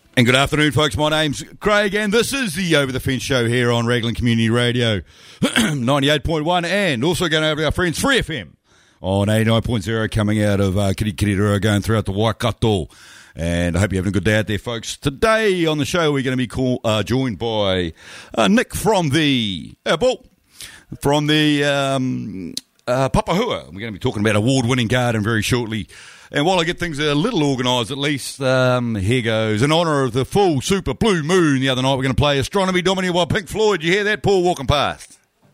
And good afternoon, folks. My name's Craig, and this is the Over the Fence show here on Raglan Community Radio, 98.1, and also going over to our friends Free FM on 89.0, coming out of Kirikiriroa, going throughout the Waikato. And I hope you're having a good day out there, folks. Today on the show, we're going to be joined by Nick from the Papahua. We're going to be talking about award-winning garden very shortly. And while I get things a little organised, at least, here goes. In honour of the full super blue moon the other night, we're going to play Astronomy Domini by Pink Floyd. You hear that, Paul, walking past?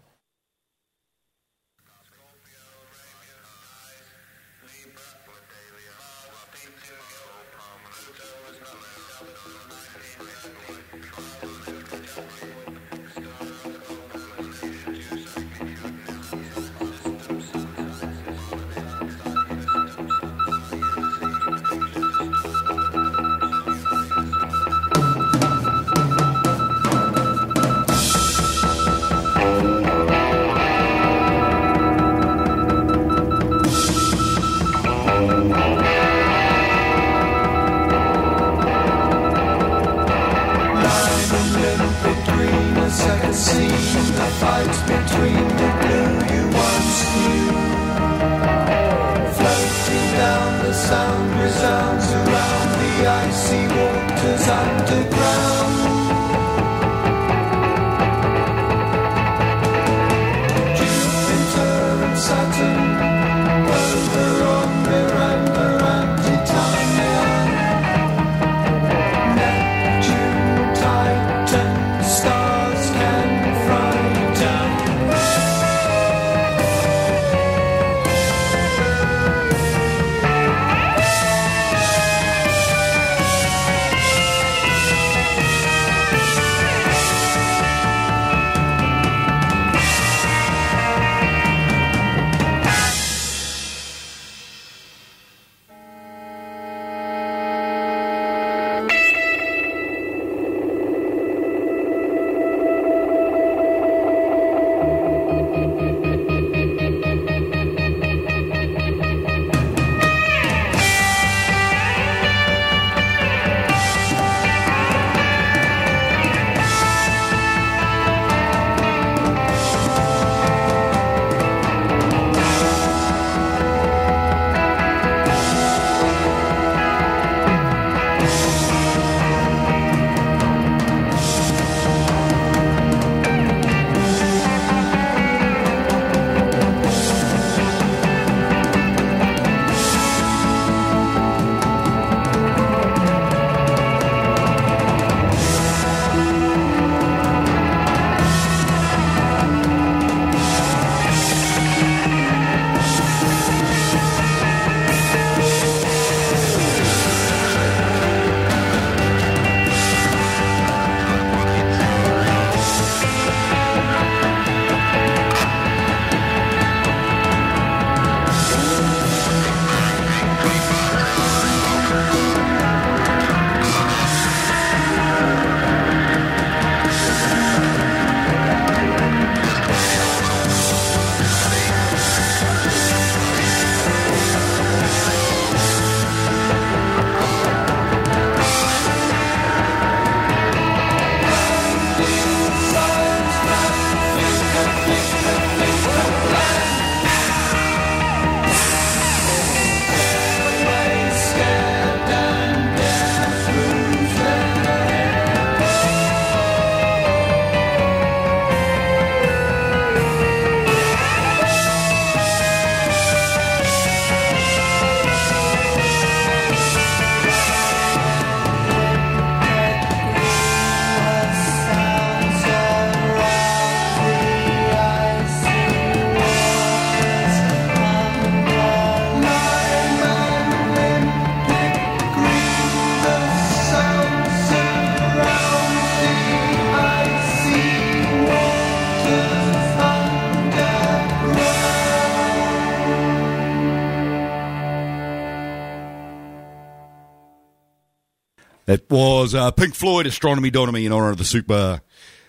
It was Pink Floyd, Astronomy Domini, in honour of the super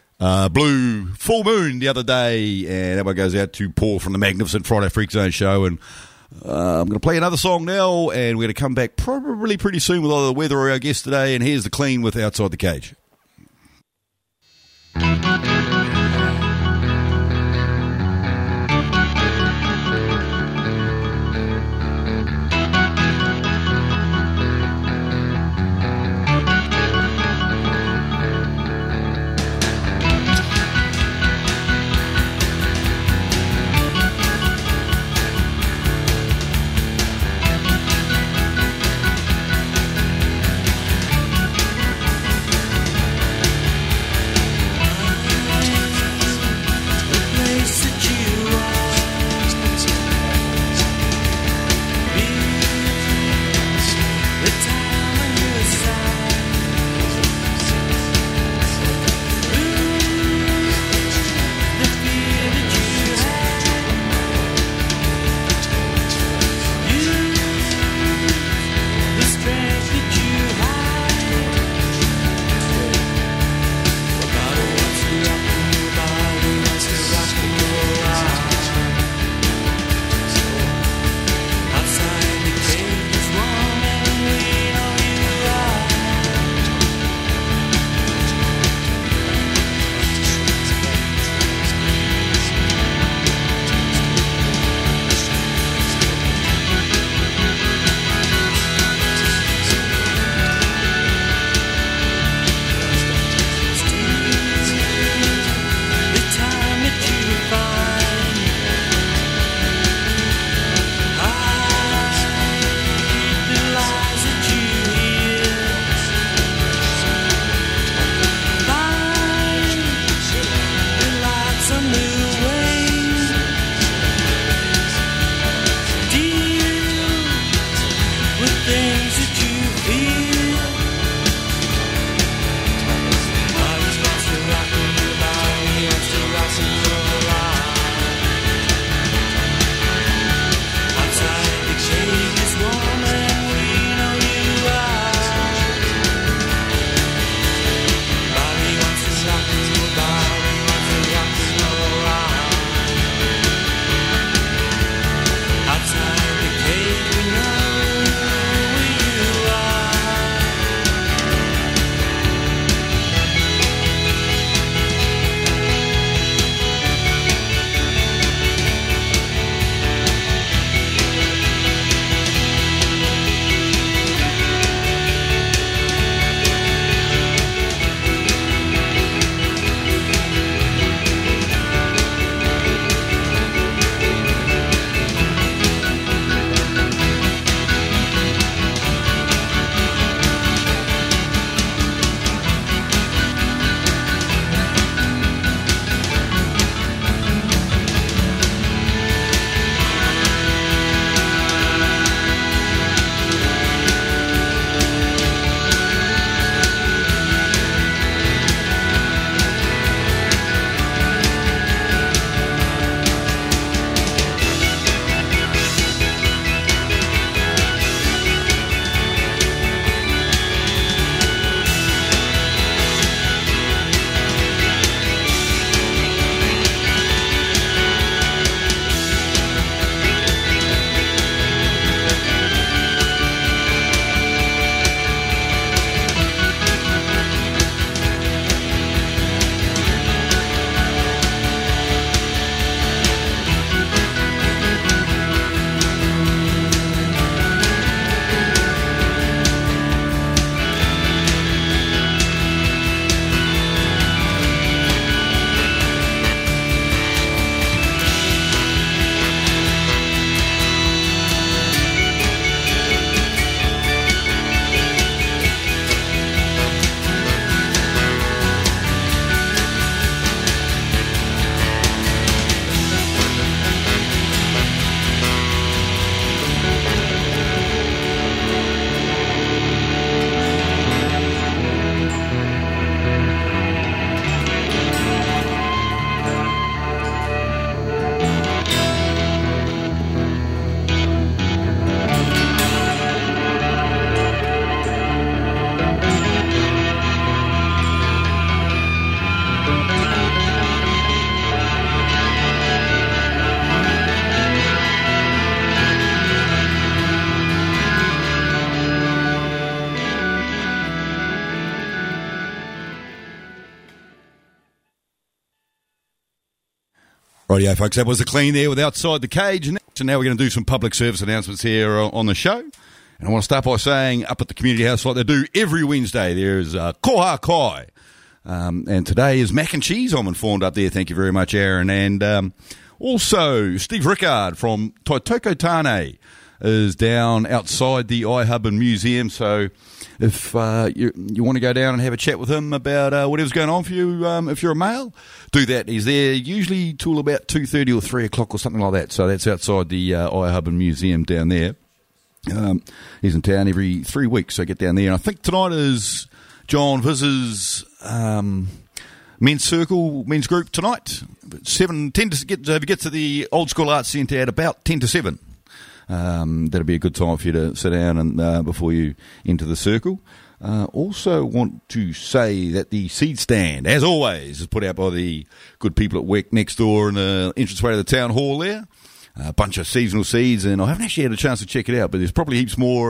blue full moon the other day. And that one goes out to Paul from the Magnificent Friday Freak Zone show. And I'm going to play another song now, and we're going to come back probably pretty soon with either the weather or our guest today. And here's The Clean with Outside the Cage. Rightio, folks, that was the clean there with Outside the Cage. And now we're going to do some public service announcements here on the show. And I want to start by saying up at the community house like they do every Wednesday, there's Koha Kai. And today is mac and cheese, I'm informed up there. Thank you very much, Aaron. And also, Steve Rickard from Taitoko Tane is down outside the iHub and Museum. So if you want to go down and have a chat with him about whatever's going on for you, if you're a male, do that. He's there usually till about 2:30 or 3 o'clock or something like that. So that's outside the iHub and Museum down there. He's in town every 3 weeks, so get down there. And I think tonight is John Viz's men's group tonight. 10 to get to the Old School Arts Centre at about 10 to 7. That'll be a good time for you to sit down and before you enter the circle. Also want to say that the seed stand, as always, is put out by the good people at WEC next door in the entranceway to the town hall there. A bunch of seasonal seeds, and I haven't actually had a chance to check it out, but there's probably heaps more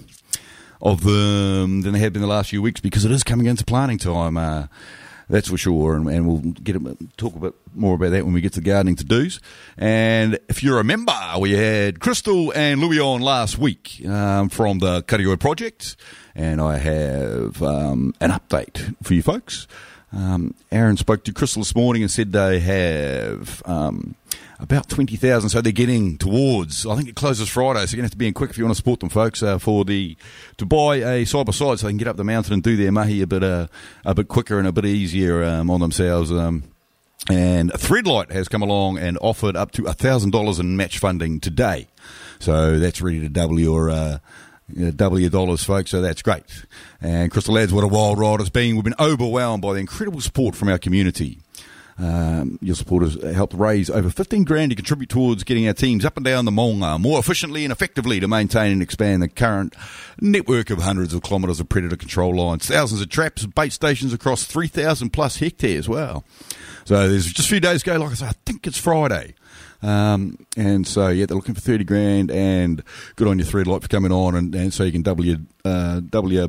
of them than there have been the last few weeks because it is coming into planting time. That's for sure, and we'll talk a bit more about that when we get to the gardening to-dos. And if you remember, we had Crystal and Louis on last week from the Karioi Project, and I have an update for you folks. Aaron spoke to Crystal this morning and said they have about 20,000, so they're getting towards, I think it closes Friday, so you're going to have to be in quick if you want to support them, folks, to buy a side-by-side so they can get up the mountain and do their mahi a bit quicker and a bit easier on themselves. And Threadlight has come along and offered up to $1,000 in match funding today. So that's ready to double your dollars, folks, so that's great. And Crystal adds, what a wild ride it's been. We've been overwhelmed by the incredible support from our community. Your supporters helped raise over $15,000 to contribute towards getting our teams up and down the Maunga more efficiently and effectively to maintain and expand the current network of hundreds of kilometres of predator control lines, thousands of traps, bait stations across 3,000 plus hectares. Wow. So there's just a few days ago, like I say, I think it's Friday. And so, yeah, they're looking for $30,000, and good on your Threadlight for coming on, and so you can double your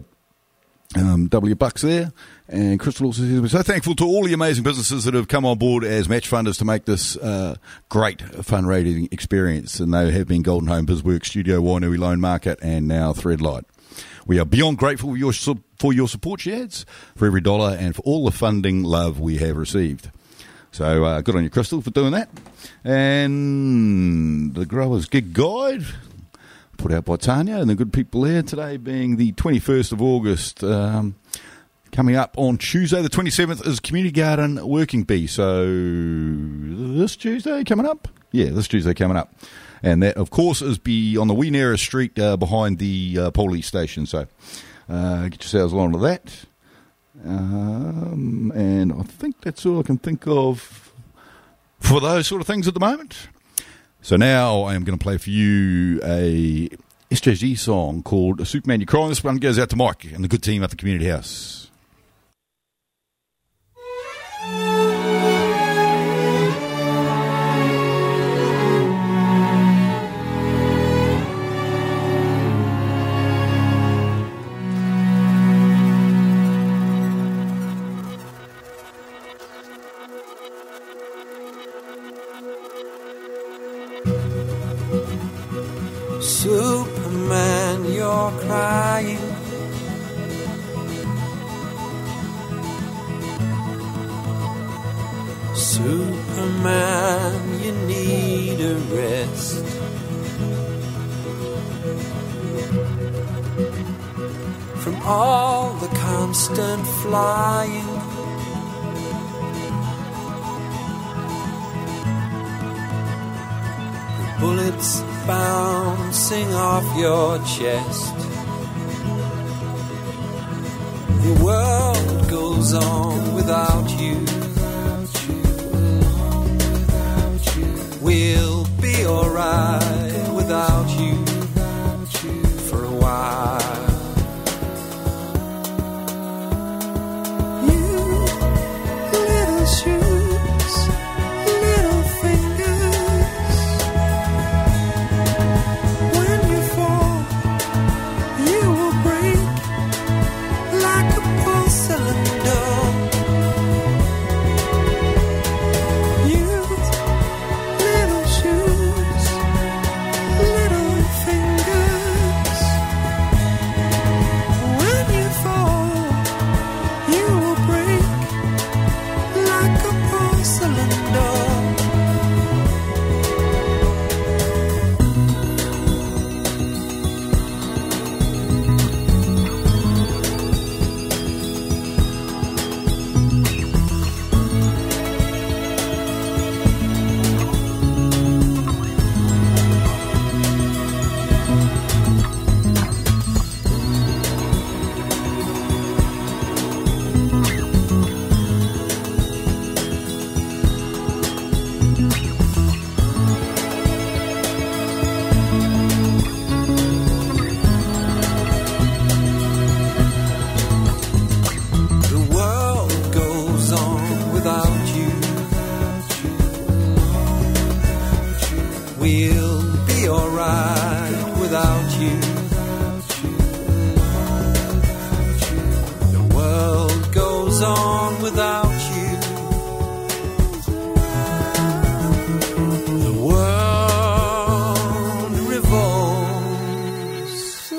bucks there. And Crystal also says, we're so thankful to all the amazing businesses that have come on board as match funders to make this great fundraising experience. And they have been Golden Home, BizWorks, Studio Wainui, Loan Market, and now Threadlight. We are beyond grateful for your support, Shads, for every dollar and for all the funding love we have received. So good on you, Crystal, for doing that. And the Growers Gig Guide, put out by Tanya and the good people there, today being the 21st of August. Coming up on Tuesday, the 27th, is Community Garden Working Bee. So this Tuesday coming up? Yeah, this Tuesday coming up. And that, of course, is on the Weenera Street behind the police station. So get yourselves along to that. And I think that's all I can think of for those sort of things at the moment. So now I am going to play for you a SJG song called Superman You Crying. This one goes out to Mike and the good team at the community house. Superman, you're crying. Superman, you need a rest. From all the constant flying. The bullets bouncing off your chest. The world goes on without you. We'll be alright without you for a while. You little shoes, little fingers. When you fall, you will break like a porcelain doll. You goes on without you. The world revolves.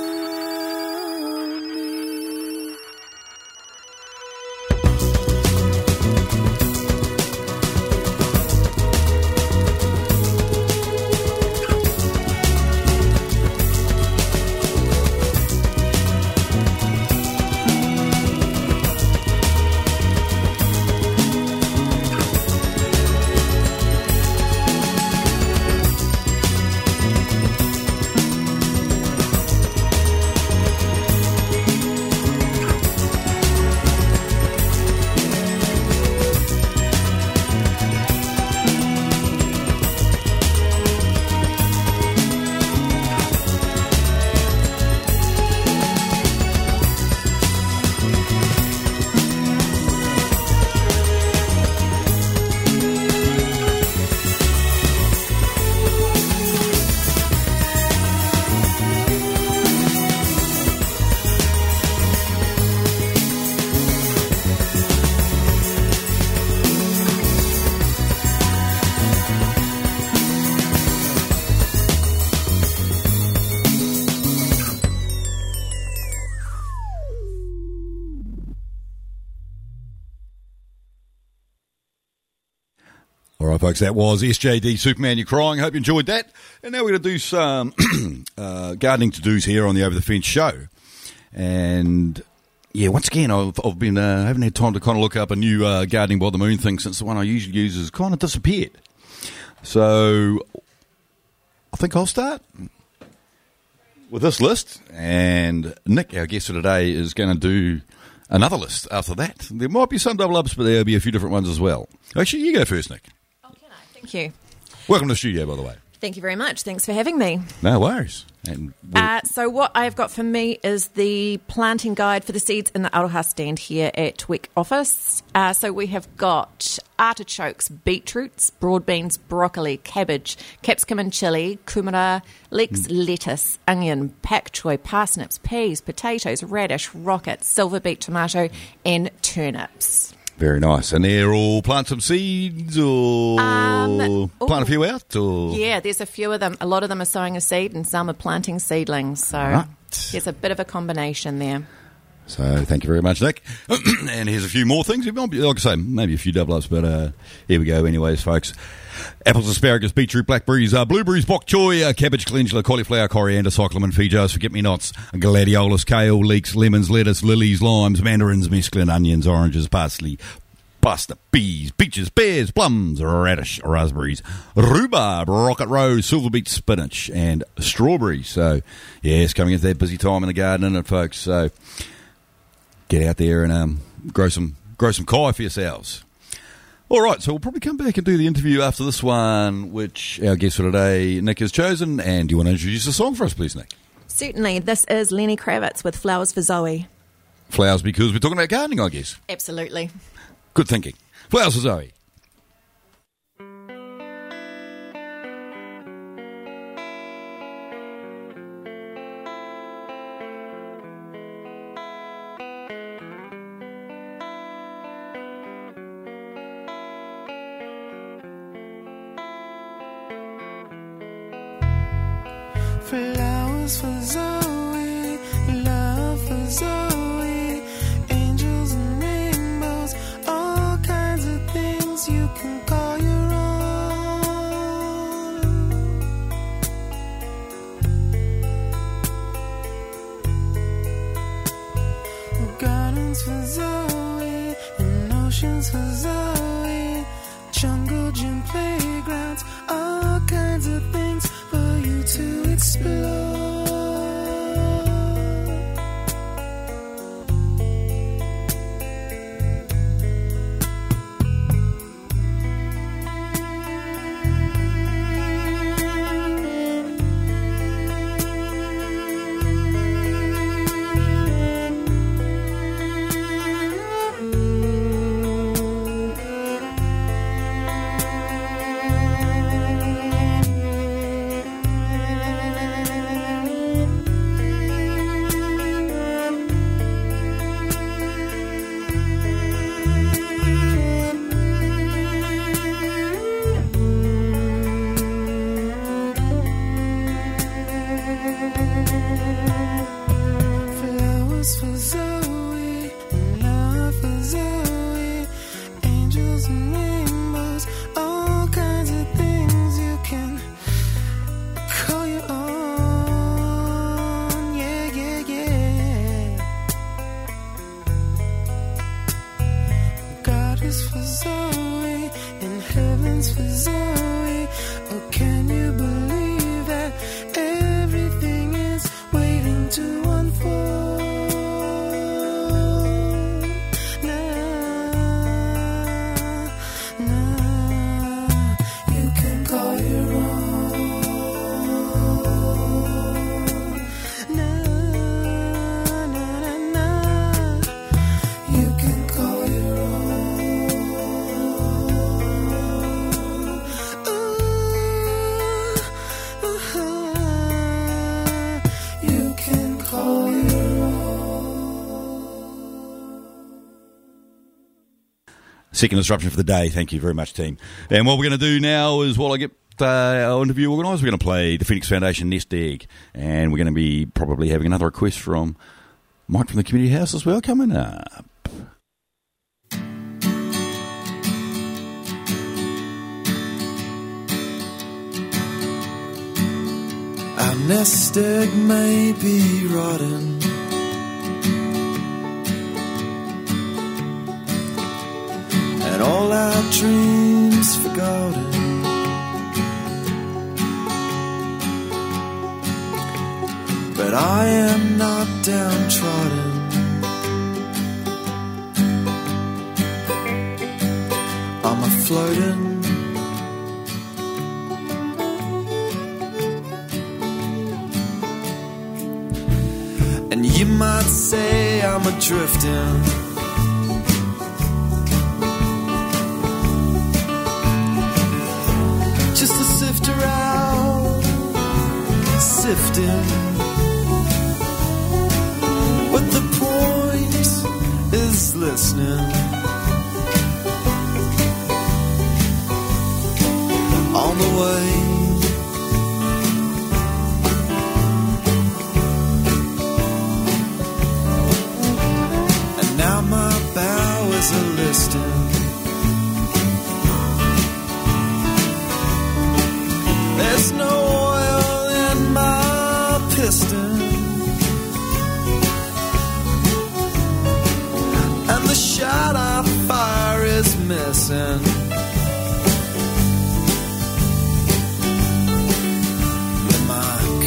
All right, folks, that was SJD Superman, You're Crying. Hope you enjoyed that. And now we're going to do some gardening to-dos here on the Over the Fence show. And, yeah, once again, I've been haven't had time to kind of look up a new Gardening by the Moon thing since the one I usually use has kind of disappeared. So I think I'll start with this list. And Nick, our guest for today, is going to do another list after that. There might be some double-ups, but there'll be a few different ones as well. Actually, you go first, Nick. Thank you. Welcome to the studio, by the way. Thank you very much. Thanks for having me. No worries. And so what I've got for me is the planting guide for the seeds in the Aroha stand here at WEC office. So we have got artichokes, beetroots, broad beans, broccoli, cabbage, capsicum and chilli, kumara, leeks, lettuce, onion, pak choy, parsnips, peas, potatoes, radish, rockets, silver beet tomato and turnips. very nice. And they're all plant some seeds or plant a few out? Or? Yeah, there's a few of them. A lot of them are sowing a seed and some are planting seedlings. So there's a bit of a combination there. So thank you very much, Nick. And here's a few more things. Like I say, maybe a few double-ups, but here we go anyways, folks. Apples, asparagus, beetroot, blackberries, blueberries, bok choy, cabbage, calendula, cauliflower, coriander, cyclamen, feijoas, forget-me-nots, gladiolus, kale, leeks, lemons, lettuce, lilies, limes, mandarins, mesclun, onions, oranges, parsley, pasta, peas, peaches, pears, plums, radish, raspberries, rhubarb, rocket rose, silver beet, spinach, and strawberries. So, yeah, it's coming into that busy time in the garden, isn't it, folks? So, get out there and grow some kai for yourselves. All right, so we'll probably come back and do the interview after this one, which our guest for today, Nick, has chosen. And do you want to introduce the song for us, please, Nick? Certainly. This is Lenny Kravitz with Flowers for Zoe. Flowers because we're talking about gardening, I guess. Absolutely. Good thinking. Flowers for Zoe. Flowers for Zoe, love for Zoe, angels and rainbows, all kinds of things you can call your own. Gardens for Zoe, and oceans for Zoe, jungle gym playgrounds, all kinds of things for you to explore. is for Zoe and heaven's for Zoe. Oh, can you believe that everything is waiting to unfold? You can call your own. You can call your own. You can call your own. Second disruption for the day. Thank you very much, team. And what we're going to do now is, while I get our interview organised, we're going to play the Phoenix Foundation Nest Egg. And we're going to be probably having another request from Mike from the Community House as well coming up. Our nest egg may be rotten, and all our dreams forgotten. But I am not downtrodden. I'm a floating. And you might say I'm a drifting. Just a sifter out, sifting. But the point is listening. On the way. And now my bow is a listing. There's no oil in my piston. And the shot I fire is missing. The mark.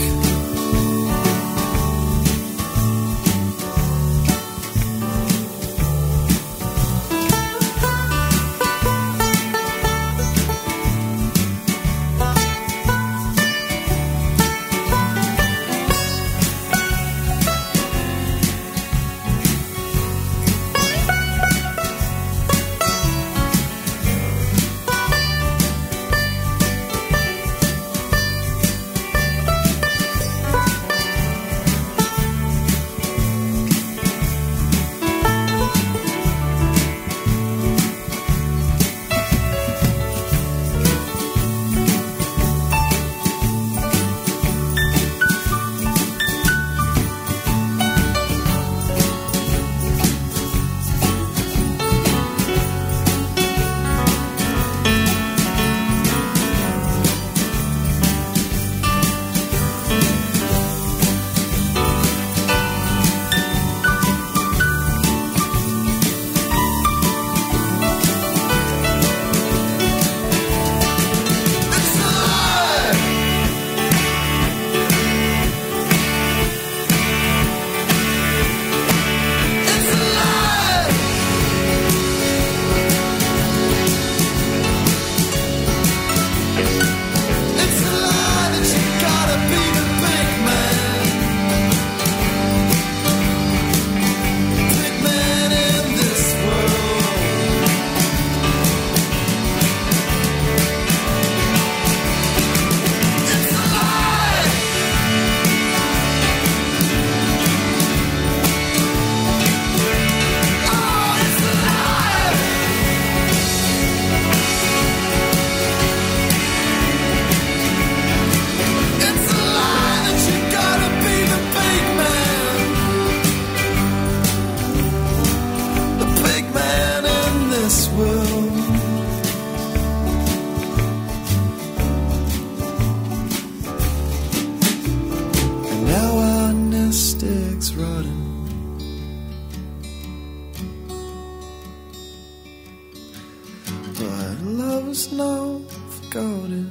but love is not forgotten.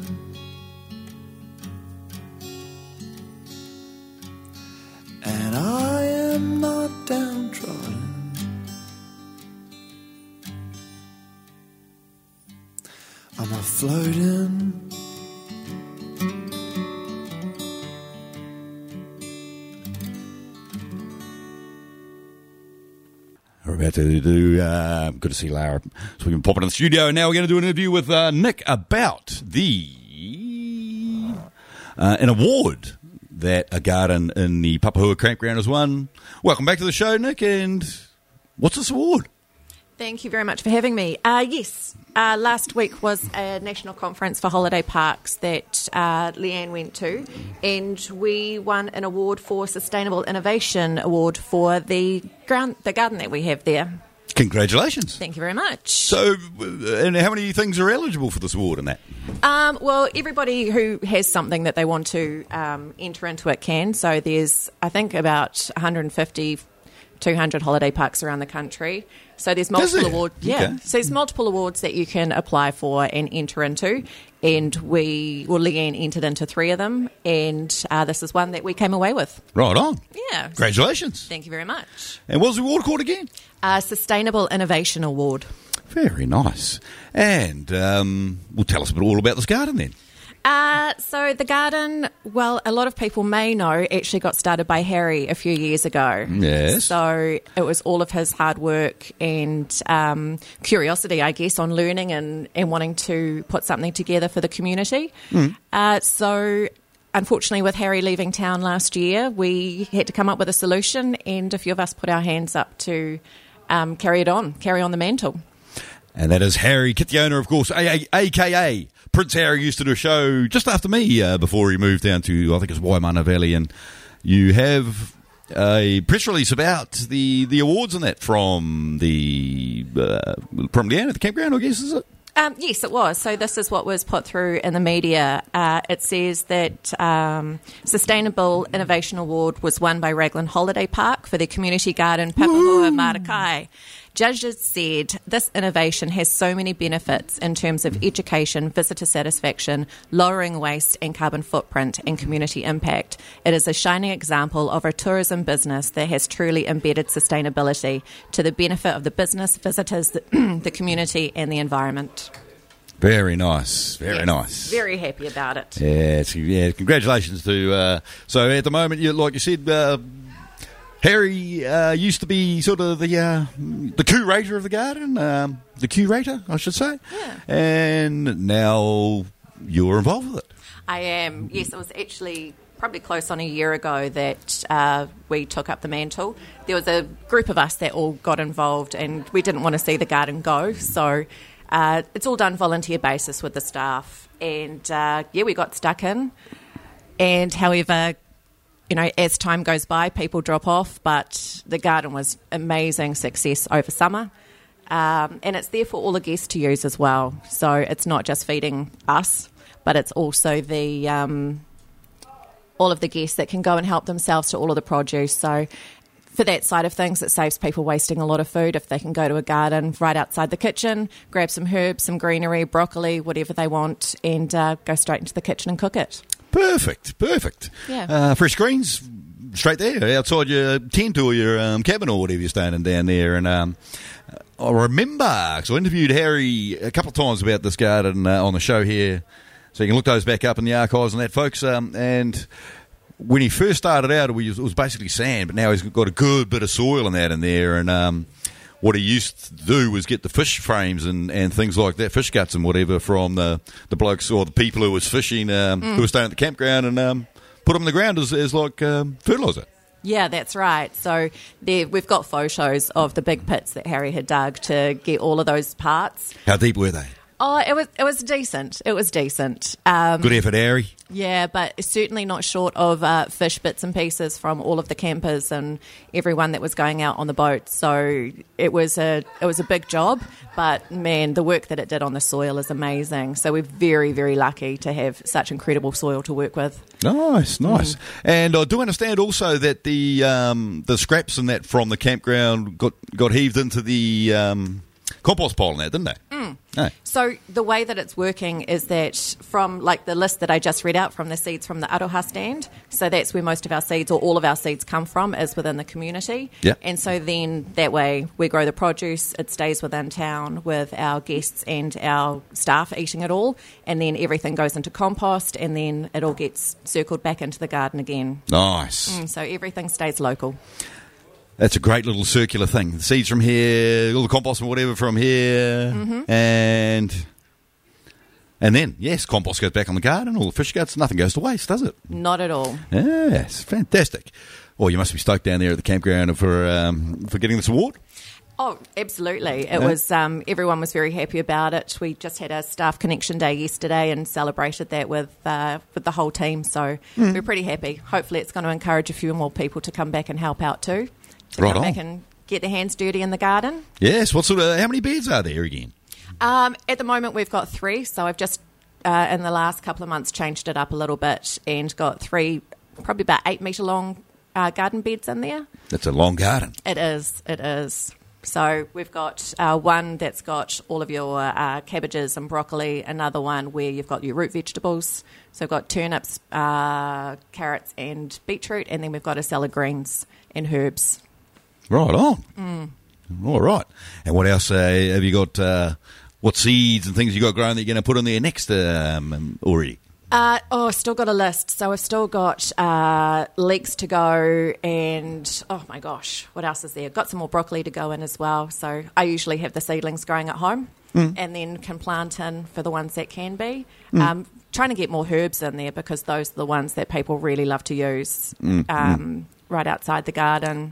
And I am not downtrodden. I'm a floating. We're about to do, good to see Lara. So we can pop it in the studio, and now we're going to do an interview with Nick about an award that a garden in the Papahua campground has won. Welcome back to the show, Nick, and what's this award? Thank you very much for having me. Yes, last week was a national conference for holiday parks that Leanne went to, and we won an award for Sustainable Innovation Award for the garden that we have there. Congratulations. Thank you very much. So, and how many things are eligible for this award and that? Well, everybody who has something that they want to enter into it can. So there's, I think, about 150, 200 holiday parks around the country. So there's multiple awards. Yeah. Okay. So there's multiple awards that you can apply for and enter into. And Leanne entered into 3 of them. And this is one that we came away with. Right on. Yeah. Congratulations. Thank you very much. And what's the award called again? Sustainable Innovation Award. Very nice. And well, tell us all about this garden then. So the garden, well, a lot of people may know, actually got started by Harry a few years ago. Yes. So it was all of his hard work and curiosity, I guess, on learning and wanting to put something together for the community. So unfortunately, with Harry leaving town last year, we had to come up with a solution, and a few of us put our hands up to carry on the mantle. And that is Harry Kit, the owner, of course, a.k.a. Prince Harry. Used to do a show just after me before he moved down to, I think it's Waimana Valley. And you have a press release about the awards and that from Leanne at the campground, I guess, is it? Yes, it was. So this is what was put through in the media. It says that Sustainable Innovation Award was won by Raglan Holiday Park for their community garden, Papahua Marakai. Judges said this innovation has so many benefits in terms of education, visitor satisfaction, lowering waste and carbon footprint, and community impact. It is a shining example of a tourism business that has truly embedded sustainability to the benefit of the business, visitors, the community, and the environment. Very nice. Very nice. Very happy about it. Yeah, congratulations to... so at the moment, like you said... Harry used to be sort of the curator of the garden, the curator, I should say. Yeah. And now you're involved with it. I am. Yes, it was actually probably close on a year ago that we took up the mantle. There was a group of us that all got involved, and we didn't want to see the garden go. So it's all done volunteer basis with the staff. And, we got stuck in. And however... as time goes by, people drop off, but the garden was amazing success over summer. And it's there for all the guests to use as well. So it's not just feeding us, but it's also the all of the guests that can go and help themselves to all of the produce. So for that side of things, it saves people wasting a lot of food if they can go to a garden right outside the kitchen, grab some herbs, some greenery, broccoli, whatever they want, and go straight into the kitchen and cook it. Perfect. Yeah. Fresh greens straight there outside your tent or your cabin or whatever you're standing down there. And I remember, because I interviewed Harry a couple of times about this garden on the show here, so you can look those back up in the archives and that, folks. And when he first started out, it was basically sand, but now he's got a good bit of soil and that in there. And what he used to do was get the fish frames and things like that, fish guts and whatever, from the blokes or the people who was fishing, who were staying at the campground, and put them in the ground as like fertiliser. Yeah, that's right. So we've got photos of the big pits that Harry had dug to get all of those parts. How deep were they? Oh, it was decent. It was decent. Good effort, Harry. Yeah, but certainly not short of fish bits and pieces from all of the campers and everyone that was going out on the boat. So it was a big job, but man, the work that it did on the soil is amazing. So we're very, very lucky to have such incredible soil to work with. Nice. And I do understand also that the scraps and that from the campground got heaved into the compost pile and that, didn't they? No. So the way that it's working is that from like the list that I just read out from the seeds from the Aroha stand, so that's where most of our seeds or all of our seeds come from is within the community. Yeah. And so then that way we grow the produce, it stays within town with our guests and our staff eating it all, and then everything goes into compost and then it all gets circled back into the garden again. Nice. So everything stays local. That's a great little circular thing. The seeds from here, all the compost and whatever from here, and then, yes, compost goes back on the garden, all the fish guts, nothing goes to waste, does it? Not at all. Yes, fantastic. Well, you must be stoked down there at the campground for getting this award. Oh, absolutely. It was, everyone was very happy about it. We just had a staff connection day yesterday and celebrated that with the whole team. So we're pretty happy. Hopefully it's going to encourage a few more people to come back and help out too. To Right come on. back and get their hands dirty in the garden. Yes, what sort of, how many beds are there again? At the moment we've got 3. So I've just, in the last couple of months, changed it up a little bit and got 3, probably about 8 metre long garden beds in there. That's a long garden. It is. So we've got one that's got all of your cabbages and broccoli, another one where you've got your root vegetables. So we've got turnips, carrots and beetroot, and then we've got a salad greens and herbs. Right on. All right. And what else have you got? What seeds and things you got growing that you're going to put on there next already? I've still got a list. So I've still got leeks to go and, oh my gosh, what else is there? Got some more broccoli to go in as well. So I usually have the seedlings growing at home and then can plant in for the ones that can be. Trying to get more herbs in there because those are the ones that people really love to use right outside the garden.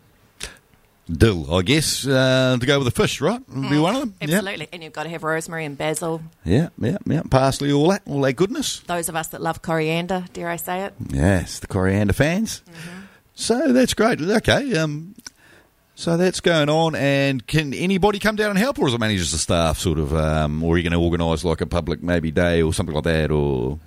Dill, I guess, to go with the fish, right? Would be one of them. Absolutely. And you've got to have rosemary and basil. Yeah. Parsley, all that goodness. Those of us that love coriander, dare I say it. Yes, the coriander fans. So that's great. Okay, so that's going on. And can anybody come down and help, or is it mainly just the staff, sort of, or are you going to organise like a public maybe day or something like that, or?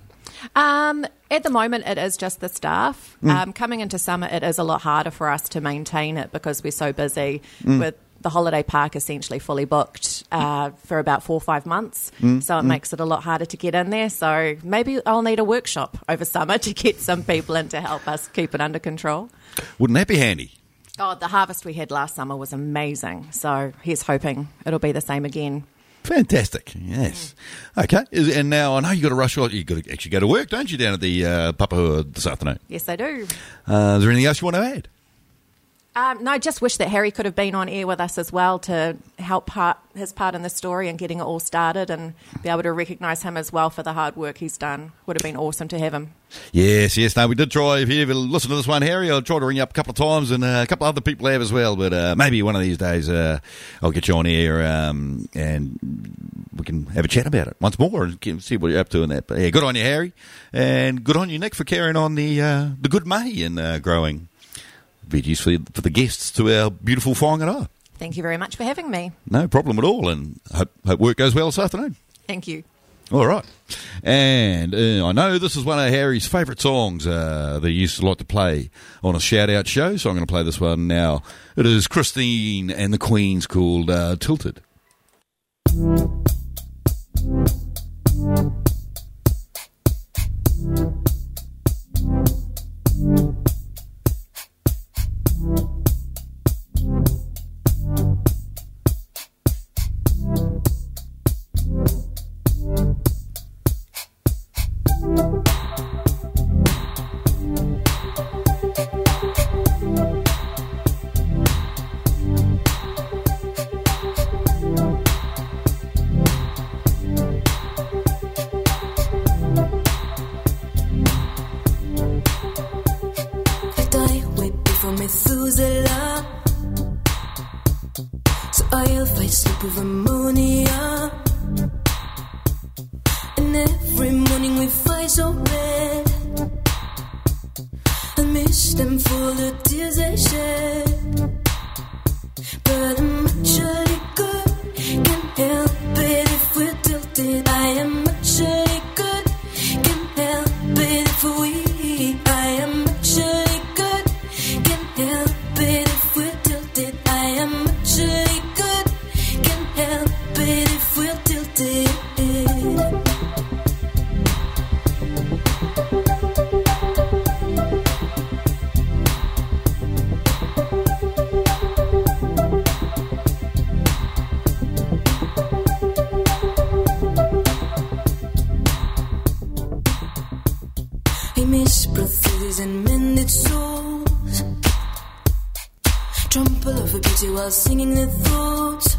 At the moment, it is just the staff. Coming into summer, it is a lot harder for us to maintain it because we're so busy with the holiday park essentially fully booked for about 4 or 5 months. So it makes it a lot harder to get in there. So maybe I'll need a workshop over summer to get some people in to help us keep it under control. Wouldn't that be handy? Oh, the harvest we had last summer was amazing. So here's hoping it'll be the same again. Fantastic, yes. Okay, and now I know you got to rush off. You got to actually go to work, don't you, down at the Papahua this afternoon? Yes, I do. Is there anything else you want to add? No, I just wish that Harry could have been on air with us as well to help his part in the story and getting it all started and be able to recognise him as well for the hard work he's done. Would have been awesome to have him. Yes. No, we did try. If you ever listen to this one, Harry, I'll try to ring you up a couple of times, and a couple of other people have as well. But maybe one of these days I'll get you on air and we can have a chat about it once more and see what you're up to and that. But yeah, good on you, Harry, and good on you, Nick, for carrying on the good May and growing veggies for the guests to our beautiful whāngaroa. Thank you very much for having me. No problem at all, and hope work goes well this afternoon. Thank you. All right. And I know this is one of Harry's favourite songs that he used to like to play on a shout-out show, so I'm going to play this one now. It is Christine and the Queens, called Tilted. We'll beauty while singing the thoughts.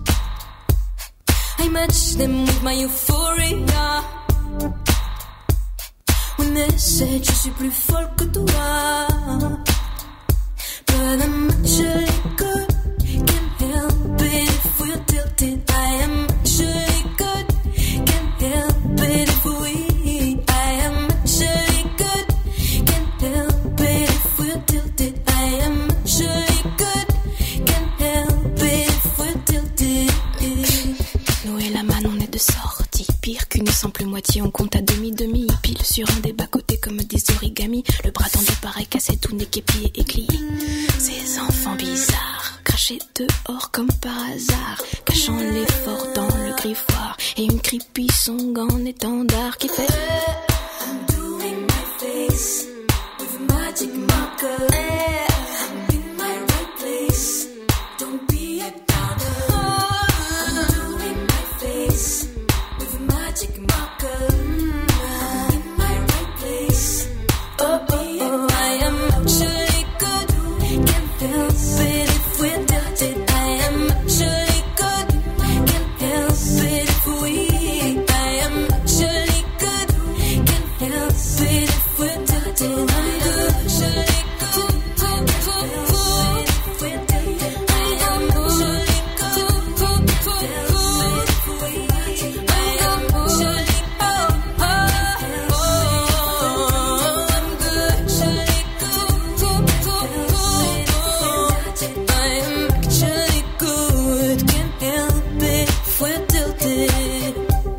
I match them with my euphoria. When they said je suis plus folle que toi, but I'm actually good. Can't help it if we're tilted. I am actually good. Can't help it if we. I am actually good. Can't help it if we're tilted. I am actually good. Can't help it if we're tilted. Noé la man, on est de sortie. Pire qu'une simple moitié, on compte à demi-demi. Pile sur un des bas-côtés comme des origamis. Le bras tendu pareil cassé, tout n'est qu'épié et plié. Ces enfants bizarres, crachés dehors comme par hasard, cachant l'effort dans le griffoir. Et une creepy song en étendard qui fait I'm doing my face with magic marker. I'm in my right place. Don't be a downer. I'm doing my face with magic marker. I'm in my right place. Don't be a downer. I am actually good. Can't help it if we're tilted. I am actually good. Can't help it if we. I am actually good. Can't help it if we're tilted. I'm good. Actually good. Can't help it if we're tilted. I am actually good. Can't help it if we. I am actually good. I'm good. Actually good. I am actually good. Can't help it if we're tilted.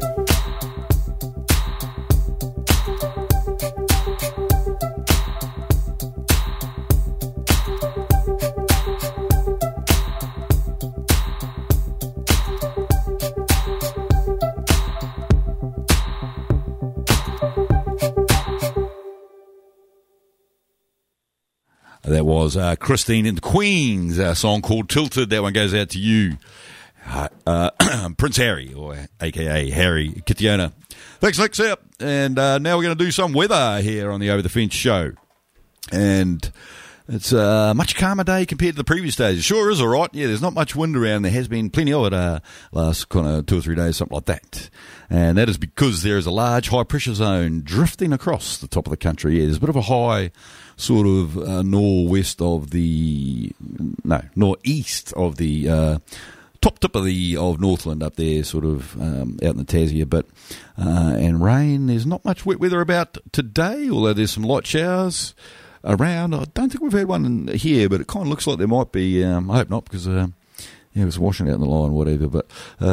That was Christine and the Queens, a song called Tilted. That one goes out to you, Prince Harry, or a.k.a. Harry Kitiona. Thanks, Lex. Out. And now we're going to do some weather here on the Over the Fence show. And it's a much calmer day compared to the previous days. It sure is all right. Yeah, there's not much wind around. There has been plenty of it last kind of 2 or 3 days, something like that. And that is because there is a large high-pressure zone drifting across the top of the country. Yeah, there's a bit of a high sort of northeast of the top tip of Northland up there, sort of out in the Tassie a bit. And rain, there's not much wet weather about today, although there's some light showers around. I don't think we've had one here, but it kind of looks like there might be. I hope not, because it was washing out in the line, whatever. But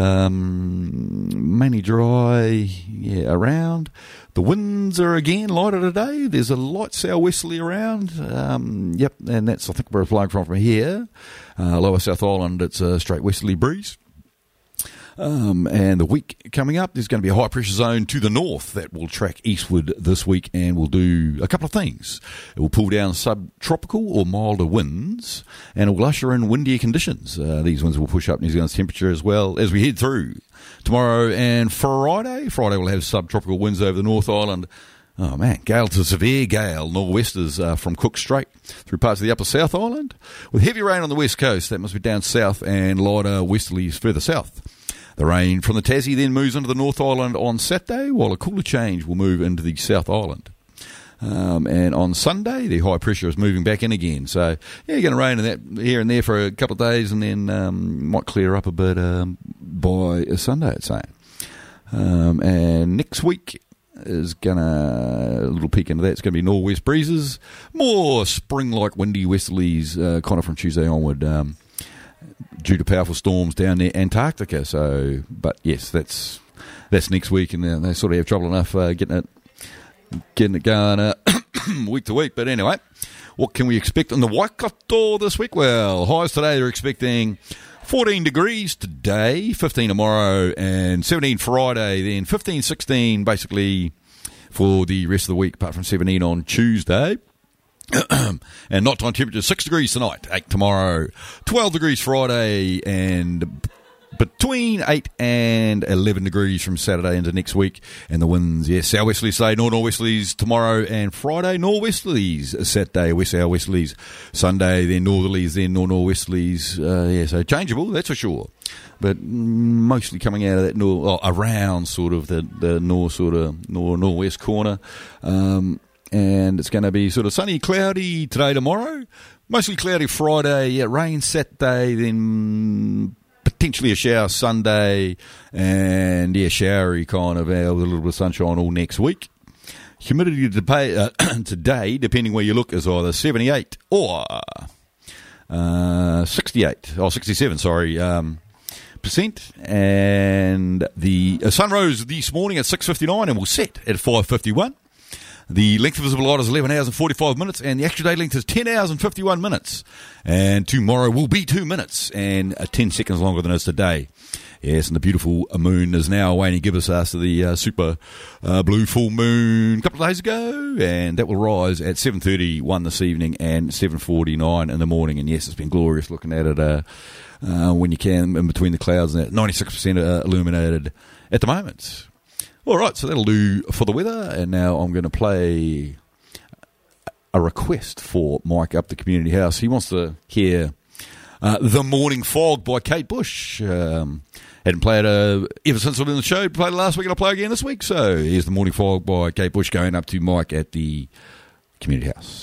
mainly dry, around. The winds are again lighter today. There's a light southwesterly around. Yep, and that's, I think, where it's blowing from here. Lower South Island, it's a straight westerly breeze. And the week coming up, there's going to be a high pressure zone to the north that will track eastward this week and will do a couple of things. It will pull down subtropical or milder winds, and it will usher in windier conditions. These winds will push up New Zealand's temperature as well as we head through tomorrow and Friday. Friday will have subtropical winds over the North Island. Oh man, gale to severe gale, nor'westers from Cook Strait through parts of the upper South Island, with heavy rain on the west coast. That must be down south, and lighter westerlies further south. The rain from the Tassie then moves into the North Island on Saturday, while a cooler change will move into the South Island. And on Sunday, the high pressure is moving back in again. So, you're going to rain in that here and there for a couple of days, and then might clear up a bit by Sunday, it's saying. And next week is going to, a little peek into that, it's going to be northwest breezes, more spring-like windy westerlies kind of from Tuesday onward, due to powerful storms down near Antarctica. So, but yes, that's next week, and they sort of have trouble enough getting it going week to week. But anyway, what can we expect in the Waikato this week? Well, highs today, they're expecting 14 degrees today, 15 tomorrow, and 17 Friday, then 15, 16 basically for the rest of the week, apart from 17 on Tuesday. And nighttime temperature 6 degrees tonight, 8 tomorrow, 12 degrees Friday, and between 8 and 11 degrees from Saturday into next week. And the winds, yes, southwesterlies today, north-northwesterlies tomorrow and Friday, northwesterlies Saturday, west southwesterlies Sunday, then northerlies, then northwesterlies. So changeable, that's for sure. But mostly coming out of that around sort of the northwest corner. And it's going to be sort of sunny, cloudy today, tomorrow. Mostly cloudy Friday, rain Saturday, then potentially a shower Sunday, and showery kind of with a little bit of sunshine all next week. Humidity today, depending where you look, is either 78 or 67, percent. And the sun rose this morning at 6:59 and will set at 5:51. The length of visible light is 11 hours and 45 minutes, and the actual day length is 10 hours and 51 minutes. And tomorrow will be 2 minutes and 10 seconds longer than it is today. Yes, and the beautiful moon is now away and give us after the super blue full moon a couple of days ago, and that will rise at 7:31 this evening and 7:49 in the morning. And yes, it's been glorious looking at it when you can in between the clouds, and at 96% illuminated at the moment. All right, so that'll do for the weather, and now I'm going to play a request for Mike up the community house. He wants to hear The Morning Fog by Kate Bush. Hadn't played ever since I've been on the show. Played it last week and I'll play again this week. So here's The Morning Fog by Kate Bush going up to Mike at the community house.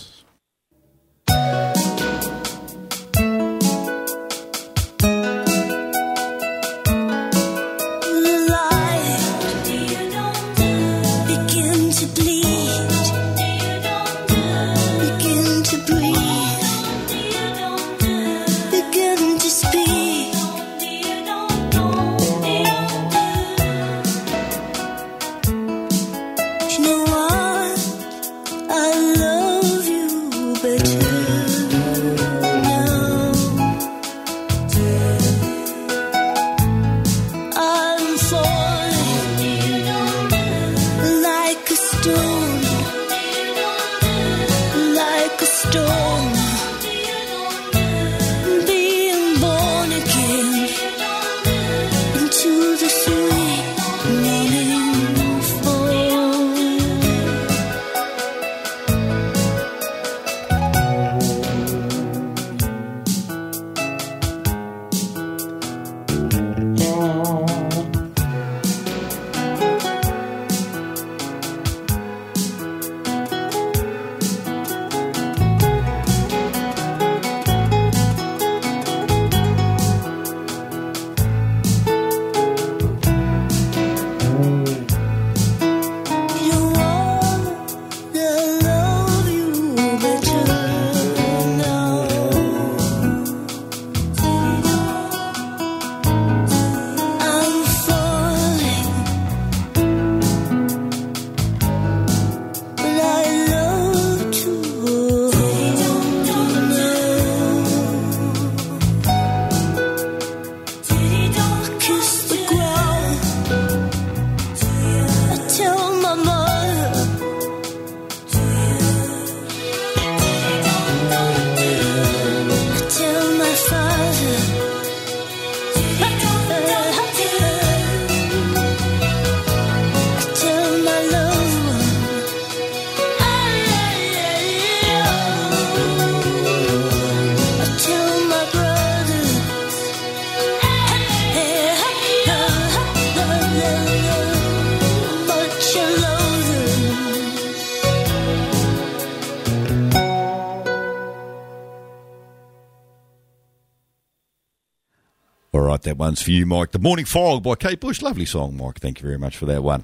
That one's for you, Mike. The Morning Fog by Kate Bush. Lovely song, Mike. Thank you very much for that one.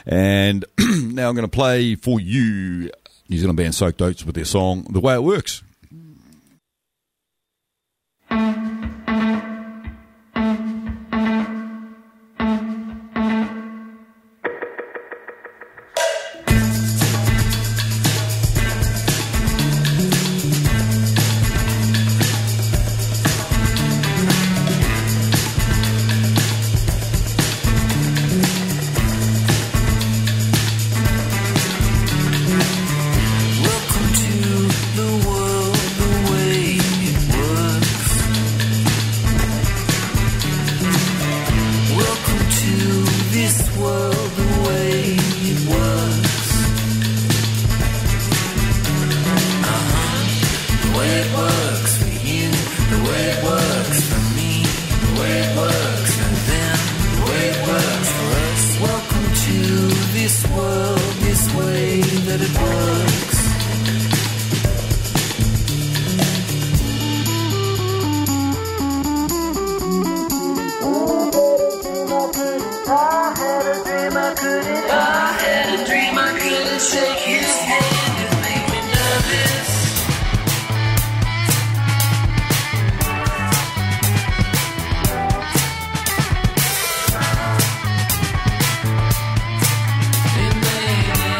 And now I'm going to play for you New Zealand band Soaked Oats with their song The Way It Works. Welcome to the world. world the way it works. The way it works for you, the way it works for me, the way it works for them, the way it works for us. Welcome to this world, this way that it works. I had a dream I couldn't shake his hand. It made me nervous. It made me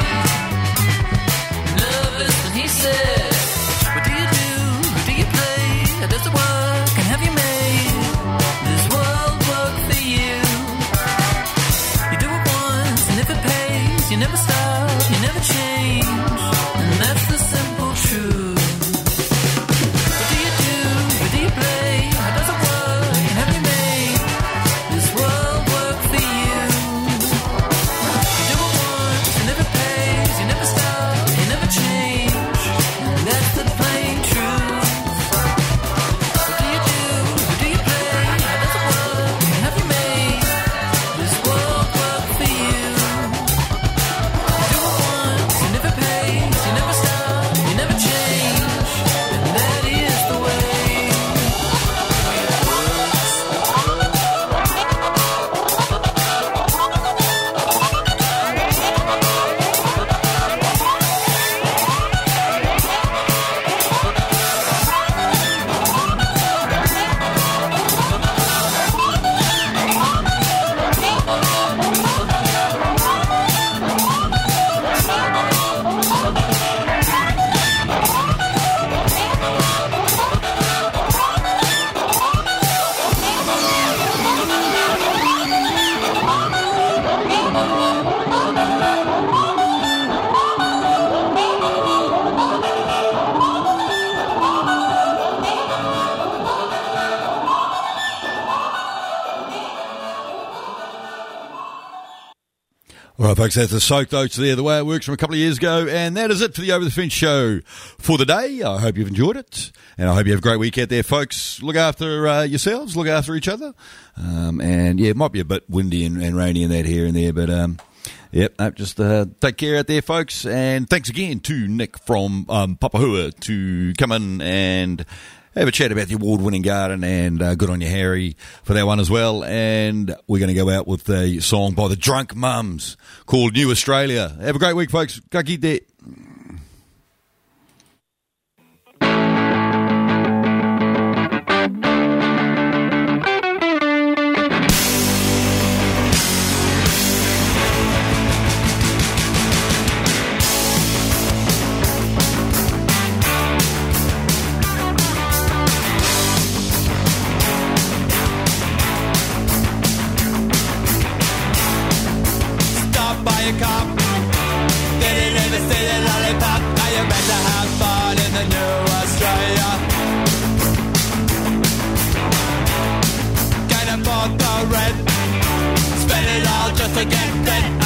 nervous when he said, what do you do? Who do you play? How does it work? And have you made this world work for you? You do it once, and if it pays, you never stop, you never change, and that's the simple truth. What do you do? Who do you play? How does it work? And have you made this world work for you? You do it once, and if it pays, you never stop, you never change, and that's the plain truth. What do you do? Who do you play? How does it work? And have you made this world work for you? You do it once, and if it pays, you never stop, you never change, and that is the way it works. All right, folks, that's the Soaked Oats there, the way it works from a couple of years ago. And that is it for the Over the Fence show for the day. I hope you've enjoyed it. And I hope you have a great week out there, folks. Look after yourselves, look after each other. And, yeah, it might be a bit windy and rainy and that here and there. But, yep, just take care out there, folks. And thanks again to Nick from Papahua to come in and have a chat about the award-winning garden, and good on you, Harry, for that one as well. And we're going to go out with a song by the Drunk Mums called New Australia. Have a great week, folks. Ka kite. Spend it all just to get that